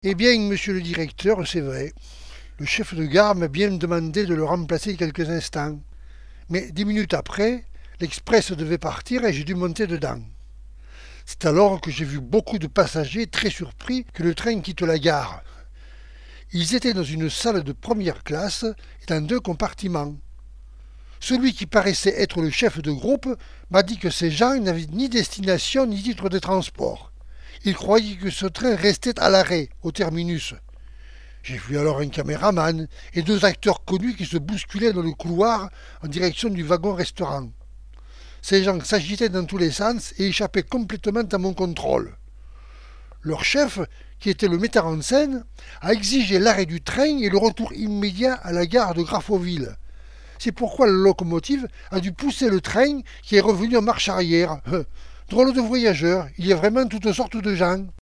Eh bien, monsieur le directeur, c'est vrai. Le chef de gare m'a bien demandé de le remplacer quelques instants. Mais 10 minutes après, l'express devait partir et j'ai dû monter dedans. C'est alors que j'ai vu beaucoup de passagers très surpris que le train quitte la gare. Ils étaient dans une salle de première classe et dans 2 compartiments. Celui qui paraissait être le chef de groupe m'a dit que ces gens n'avaient ni destination ni titre de transport. Ils croyaient que ce train restait à l'arrêt, au terminus. J'ai vu alors un caméraman et 2 acteurs connus qui se bousculaient dans le couloir en direction du wagon-restaurant. Ces gens s'agitaient dans tous les sens et échappaient complètement à mon contrôle. Leur chef, qui était le metteur en scène, a exigé l'arrêt du train et le retour immédiat à la gare de Grafoville. C'est pourquoi la locomotive a dû pousser le train qui est revenu en marche arrière. Drôle de voyageur, il y a vraiment toutes sortes de gens.